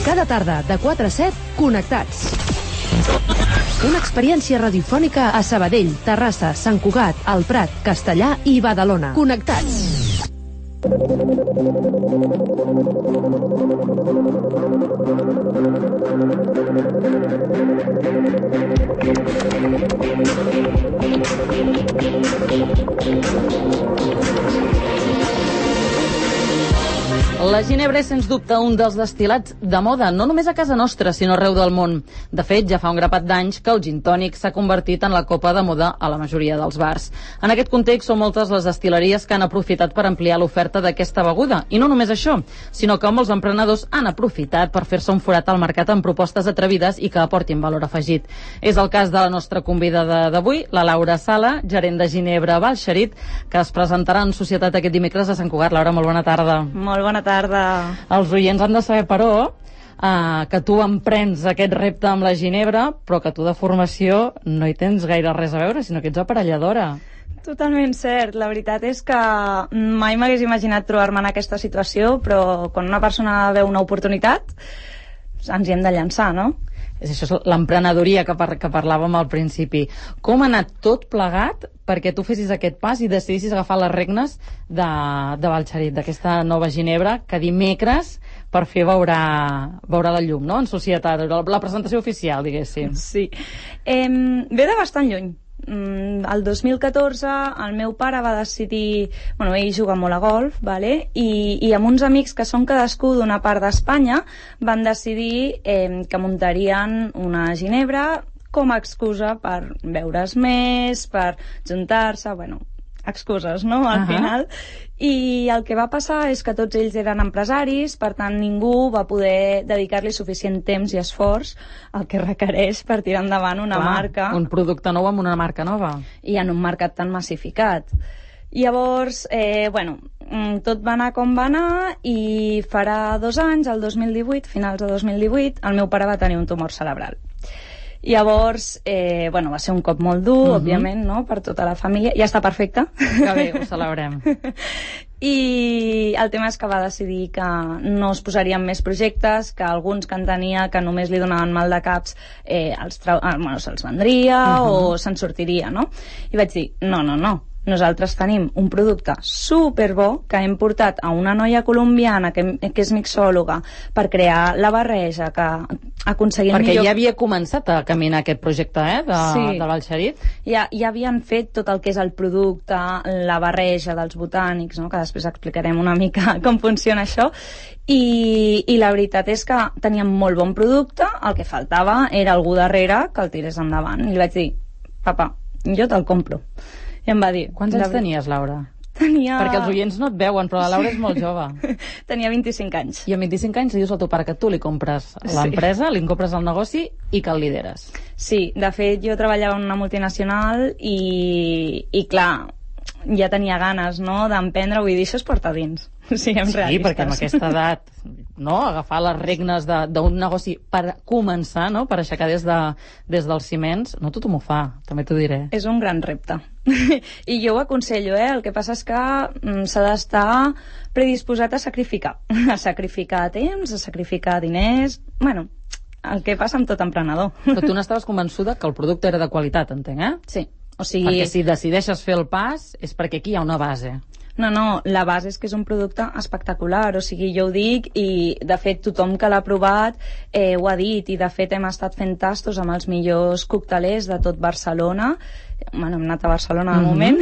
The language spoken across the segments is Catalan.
Cada tarda, de 4 a 7, Connectats. Una experiència radiofònica a Sabadell, Terrassa, Sant Cugat, El Prat, Castellà i Badalona. Connectats. La ginebra és, sens dubte, un dels destil·lats de moda, no només a casa nostra, sinó arreu del món. De fet, ja fa un grapat d'anys que el gin tònic s'ha convertit en la copa de moda a la majoria dels bars. En aquest context, són moltes les destil·leries que han aprofitat per ampliar l'oferta d'aquesta beguda. I no només això, sinó que molts emprenedors han aprofitat per fer-se un forat al mercat amb propostes atrevides i que aportin valor afegit. És el cas de la nostra convidada d'avui, la Laura Sala, gerent de Ginebra Balxerit, que es presentarà en societat aquest dimecres a Sant Cugat. Laura, molt bona tarda. Molt bona tarda. Els oients han de saber, però, que tu emprens aquest repte amb la ginebra, però que tu de formació no hi tens gaire res a veure, sinó que ets aparelladora. Totalment cert. La veritat és que mai m'hagués imaginat trobar-me en aquesta situació, però quan una persona veu una oportunitat, ens hi hem de llançar, no? Això és l'emprenedoria que parlàvem al principi. Com ha anat tot plegat perquè tu fessis aquest pas i decidissis agafar les regnes de Balxerit, d'aquesta nova ginebra que dimecres per fer veurà la llum, no?, en societat, la presentació oficial, diguéssim. Sí. Ve de bastant lluny. El 2014 el meu pare va decidir, ell juga molt a golf, vale? I amb uns amics que són cadascú d'una part d'Espanya van decidir que muntarien una ginebra com a excusa per veure's més, per juntar-se, excuses, no?, al final. I el que va passar és que tots ells eren empresaris, per tant ningú va poder dedicar-li suficient temps i esforç al que requereix per tirar endavant una marca. Un producte nou amb una marca nova. I en un mercat tan massificat. Llavors, tot va anar com va anar i farà 2 anys, el 2018, finals de 2018, el meu pare va tenir un tumor cerebral. Llavors, va ser un cop molt dur, òbviament, no?, per tota la família. Ja està perfecte. Que bé, ho celebrem. I el tema és que va decidir que no es posarien més projectes, que alguns que en tenia que només li donaven mal de caps se'ls vendria o se'n sortiria, no? I vaig dir, no. Nosaltres tenim un producte superbo que hem portat a una noia colombiana que és mixòloga per crear la barreja que aconseguim millor... Perquè ja havia començat a caminar aquest projecte, de Balxerit. Ja havien fet tot el que és el producte, la barreja dels botànics, no?, que després explicarem una mica com funciona això, i la veritat és que teníem molt bon producte, el que faltava era algú darrere que el tirés endavant. I li vaig dir, papa, jo te'l compro. I em va dir... Quants anys tenies, Laura? Tenia... Perquè els oients no et veuen, però la Laura és molt jove. Tenia 25 anys. I amb 25 anys li dius al teu pare que tu li compres l'empresa, li compres el negoci i que el lideres. Sí, de fet jo treballava en una multinacional i clar, ja tenia ganes, no?, d'emprendre, vull dir, això es porta dins. Siguem realistes. Sí, perquè amb aquesta edat, no?, agafar les regnes d'un negoci per començar, no?, per aixecar des dels ciments, no tothom ho fa, també t'ho diré. És un gran repte. I jo ho aconsello, el que passa és que s'ha d'estar predisposat a sacrificar temps, a sacrificar diners, el que passa amb tot emprenedor. Però tu n'estaves convençuda que el producte era de qualitat, entenc, eh? Sí. Perquè si decideixes fer el pas és perquè aquí hi ha una base. No, la base és que és un producte espectacular, o sigui, jo ho dic i de fet tothom que l'ha provat ho ha dit, i de fet hem estat fent tastos amb els millors coctelers de tot Barcelona. Hem anat a Barcelona de moment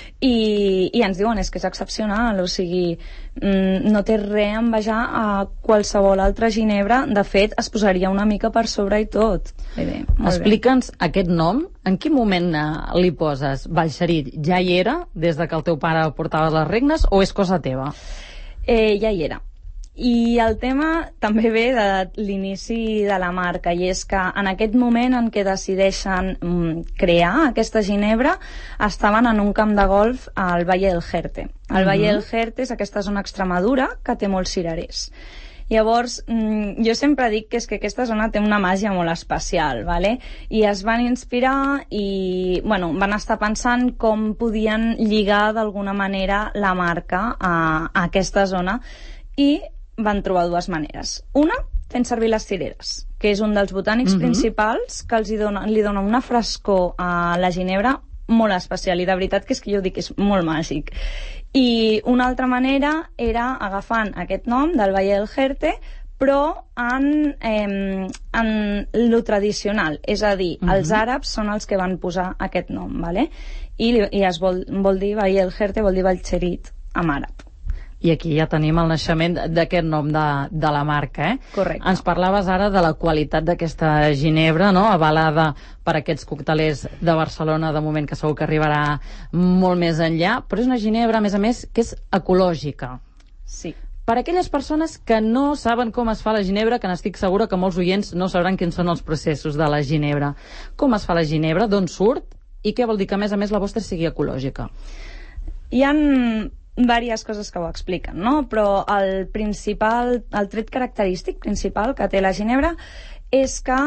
i ens diuen és que és excepcional, o sigui, no té res a envejar a qualsevol altra ginebra. De fet, es posaria una mica per sobre i tot. Explica'ns aquest nom, en quin moment li poses? Balxerit ja hi era des de que el teu pare portava les regnes o és cosa teva? Ja hi era. I el tema també ve de l'inici de la marca, i és que en aquest moment en què decideixen crear aquesta ginebra estaven en un camp de golf al Valle del Jerte. El Valle del Jerte és aquesta zona Extremadura que té molts cirerers. Llavors, jo sempre dic que és que aquesta zona té una màgia molt especial, ¿vale? I es van inspirar i van estar pensant com podien lligar d'alguna manera la marca a aquesta zona, i van trobar dues maneres. Una fent servir les cireres, que és un dels botànics principals que li dona una frescor a la ginebra molt especial, i de veritat que és que jo dic que és molt màgic. I una altra manera era agafant aquest nom del Valle del Jerte, però en lo tradicional, és a dir, els àrabs són els que van posar aquest nom, ¿vale? I vol dir Valle del Jerte, vol dir Valcherit en àrab. I aquí ja tenim el naixement d'aquest nom de la marca, Correcte. Ens parlaves ara de la qualitat d'aquesta ginebra, no?, avalada per aquests coctelers de Barcelona, de moment, que segur que arribarà molt més enllà, però és una ginebra, a més, que és ecològica. Sí. Per a aquelles persones que no saben com es fa la ginebra, que n'estic segura que molts oients no sabran quins són els processos de la ginebra. Com es fa la ginebra? D'on surt? I què vol dir que, a més, la vostra sigui ecològica? Hi ha diverses coses que ho expliquen, no? Però el tret característic principal que té la ginebra és que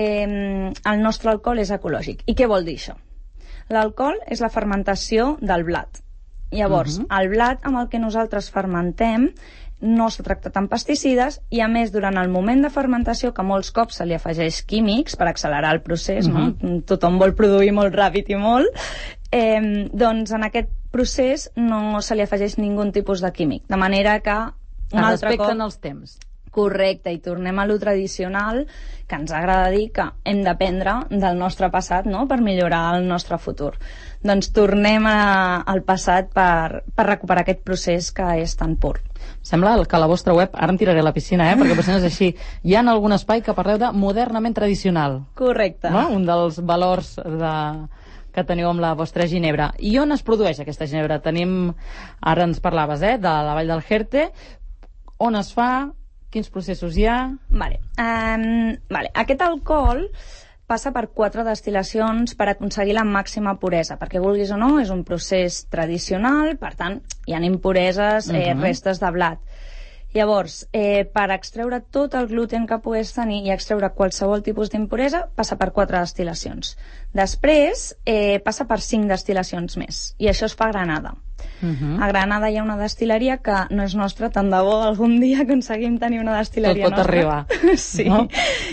el nostre alcohol és ecològic. I què vol dir això? L'alcohol és la fermentació del blat. Llavors, el blat amb el que nosaltres fermentem no s'ha tractat amb pesticides i, a més, durant el moment de fermentació, que molts cops se li afegeix químics per accelerar el procés, no? Tothom vol produir molt ràpid i molt, doncs en aquest procés no se li afegeix ningú tipus de químic, de manera que un altre cop... respecten els temps. Correcte, i tornem a lo tradicional, que ens agrada dir que hem d'aprendre del nostre passat, no?, per millorar el nostre futur. Doncs tornem al passat per recuperar aquest procés que és tan pur. Sembla que a la vostra web, ara em tiraré a la piscina, perquè potser no és així, hi ha algun espai que parleu de modernament tradicional. Correcte. No? Un dels valors que teniu amb la vostra ginebra. I on es produeix aquesta ginebra? Ara ens parlaves, de la Vall del Jerte. On es fa? Quins processos hi ha? Vale. Aquest alcohol passa per 4 destil·lacions per aconseguir la màxima puresa, perquè vulguis o no, és un procés tradicional, per tant, hi ha impureses, restes de blat. Llavors, per extreure tot el gluten que puguis tenir i extreure qualsevol tipus d'impuresa, passa per 4 destil·lacions. Després, passa per 5 destil·lacions més, i això es fa a Granada. A Granada hi ha una destil·leria que no és nostra, tant de bo algun dia aconseguim tenir una destil·leria nostra. Tot pot arribar. Sí. No?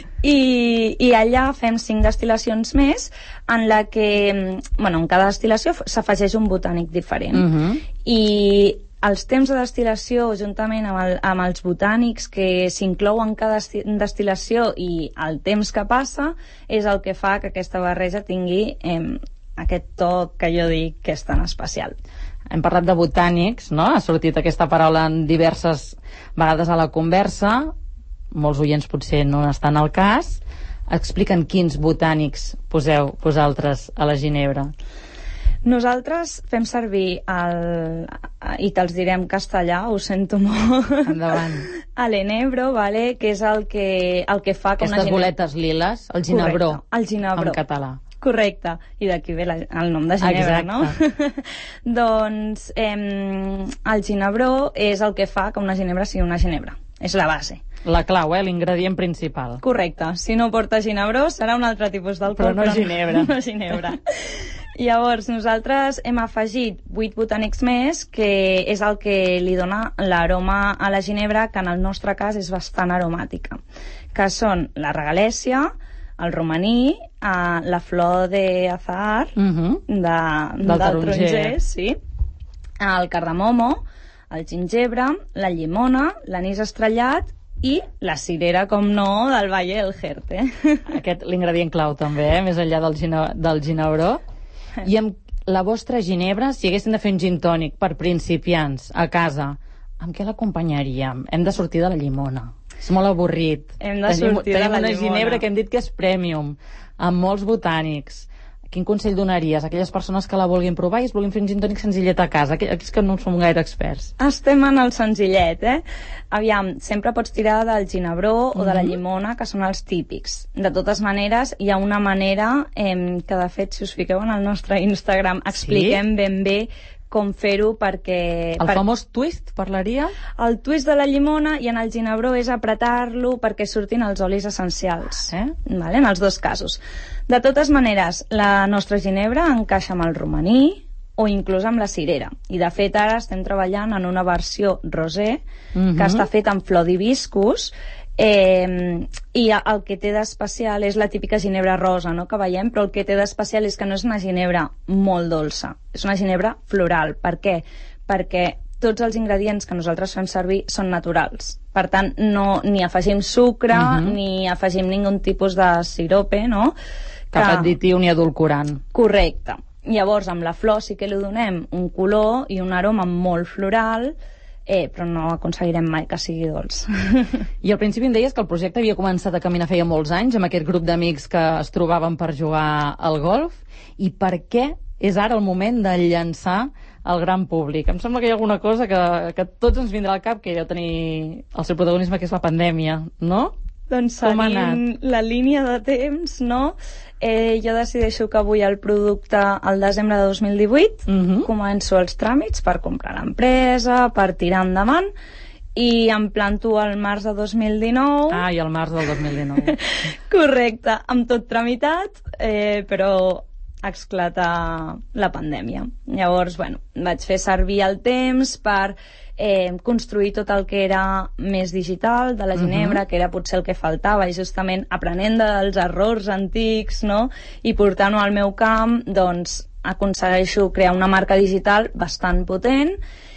I allà fem 5 destil·lacions més, en la que, en cada destil·lació s'afegeix un botànic diferent. I els temps de destil·lació, juntament amb els botànics que s'inclouen cada destil·lació i el temps que passa, és el que fa que aquesta barreja tingui aquest toc que jo dic que és tan especial. Hem parlat de botànics, no? Ha sortit aquesta paraula en diverses vegades a la conversa. Molts oients potser no estan al cas. Expliquen quins botànics poseu vosaltres a la ginebra. Nosaltres fem servir i te'ls direm castellà, ho sento molt. Endavant. L'enebro, que és el que fa que aquestes boletes liles, el ginebró. Correcte, el ginebró. En català. Correcte, i d'aquí ve el nom de ginebra, no? Doncs el ginebró és el que fa que una ginebra sigui una ginebra. És la base. La clau, l'ingredient principal. Correcte. Si no porta ginebró, serà un altre tipus d'alcohol. Però no ginebra. No ginebra. Llavors, nosaltres hem afegit 8 botànics més, que és el que li dona l'aroma a la ginebra, que en el nostre cas és bastant aromàtica, que són la regalèssia, el romaní, la flor d'azahar, del taronger, sí, el cardamomo, el gingebre, la llimona, l'anís estrellat i la cirera, com no, del Valle del Jerte. Aquest, l'ingredient clau també, més enllà del ginebró. I amb la vostra ginebra, si haguéssim de fer un gin tònic per principiants a casa, amb què l'acompanyaríem? Hem de sortir de la llimona. És molt avorrit. Hem de sortir de la llimona. Tenim una ginebra que hem dit que és premium, amb molts botànics. Quin consell donaries a aquelles persones que la vulguin provar i es vulguin fer un gin tònic senzillet a casa? Aquells que no som gaire experts. Estem en el senzillet, Aviam, sempre pots tirar del ginebró o de la llimona, que són els típics. De totes maneres, hi ha una manera que, de fet, si us fiqueu en el nostre Instagram, expliquem ben bé com fer-ho perquè... El famós twist, parlaria? El twist de la llimona i en el ginebró és apretar-lo perquè surtin els olis essencials. Vale? En els dos casos. De totes maneres, la nostra ginebra encaixa amb el romaní o inclús amb la cirera. I, de fet, ara estem treballant en una versió rosé que està feta amb flor d'hibiscus I el que té d'especial és la típica ginebra rosa, no?, que veiem, però el que té d'especial és que no és una ginebra molt dolça, és una ginebra floral. Per què? Perquè tots els ingredients que nosaltres fem servir són naturals. Per tant, no, ni afegim sucre, ni afegim ningun tipus de sirope, no? Cap additiu ni edulcorant. Correcte. Llavors, amb la flor sí que li donem un color i un aroma molt floral, però no aconseguirem mai que sigui dolç. I al principi em deies que el projecte havia començat a caminar feia molts anys, amb aquest grup d'amics que es trobaven per jugar al golf. I per què és ara el moment de llançar al gran públic? Em sembla que hi ha alguna cosa que tots ens vindrà al cap, que deu tenir el seu protagonisme, que és la pandèmia, no? Doncs seguint la línia de temps, no? Jo decideixo que vull el producte al desembre de 2018, començo els tràmits per comprar l'empresa, per tirar endavant, i em planto al març de 2019. Ah, i al març del 2019. Correcte, amb tot tramitat, però esclata la pandèmia. Llavors, bueno, vaig fer servir el temps per construir tot el que era més digital de la ginebra, que era potser el que faltava, i justament aprenent dels errors antics, no?, i portant-ho al meu camp, doncs aconsegueixo crear una marca digital bastant potent.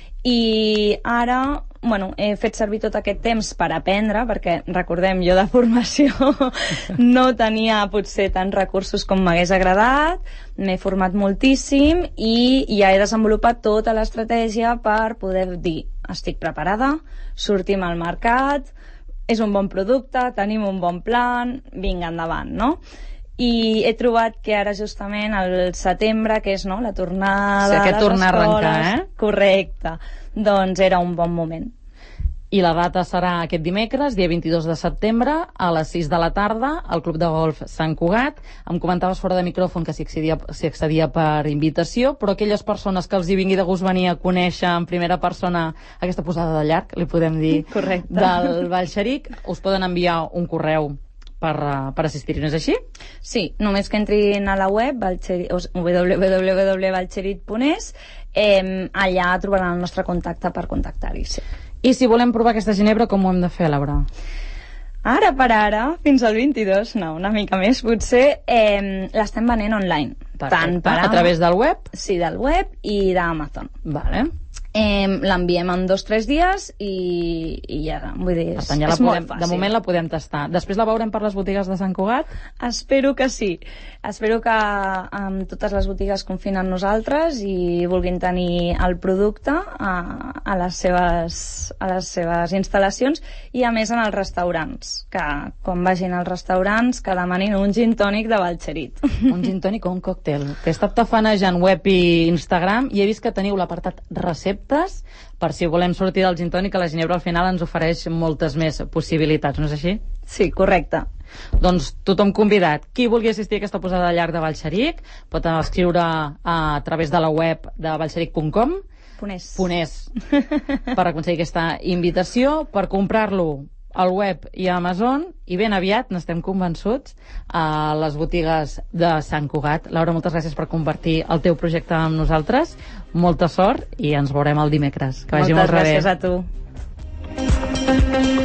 I ara, bueno, he fet servir tot aquest temps per aprendre, perquè, recordem, jo de formació no tenia potser tants recursos com m'hagués agradat, m'he format moltíssim i ja he desenvolupat tota l'estratègia per poder dir, estic preparada, sortim al mercat, és un bon producte, tenim un bon plan, vinga, endavant, no? I he trobat que ara justament al setembre, que és, no, la tornada a les escoles, a arrencar, correcte, doncs era un bon moment. I la data serà aquest dimecres, dia 22 de setembre, a les 6 de la tarda, al Club de Golf Sant Cugat. Em comentaves fora de micròfon que s'hi accedia per invitació, però aquelles persones que els hi vingui de gust venir a conèixer en primera persona aquesta posada de llarg, li podem dir, correcte, del Balxeric, us poden enviar un correu per assistir-hi, no és així? Sí, només que entrin a la web www.balcherit.es, allà trobaran el nostre contacte per contactar-hi. Sí. I si volem provar aquesta ginebra, com ho hem de fer, Laura? Ara per ara, fins al 22, no, una mica més potser, l'estem venent online. Perfecte. A través del web? Sí, del web i d'Amazon. Vale. L'enviem en 2 o 3 dies i ja, vull dir, és molt fàcil. De moment la podem tastar. Després la veurem per les botigues de Sant Cugat? Espero que sí. Espero que totes les botigues confien en nosaltres i vulguin tenir el producte a les seves instal·lacions, i a més en els restaurants, que quan vagin als restaurants que demanin un gin tònic de Balxerit. Un gin tònic o un còctel. He estat tafanejant web i Instagram i he vist que teniu l'apartat receptes, per si volem sortir del gin tònic, que la ginebra al final ens ofereix moltes més possibilitats, no és així? Sí, correcte. Doncs tothom convidat. Qui vulgui assistir a aquesta posada de llarg de Balxeric pot escriure a través de la web de balxeric.com per aconseguir aquesta invitació, per comprar-lo al web i a Amazon, i ben aviat, n'estem convençuts, a les botigues de Sant Cugat. Laura, moltes gràcies per compartir el teu projecte amb nosaltres. Molta sort i ens veurem el dimecres. Que vagi molt bé. Moltes gràcies a tu.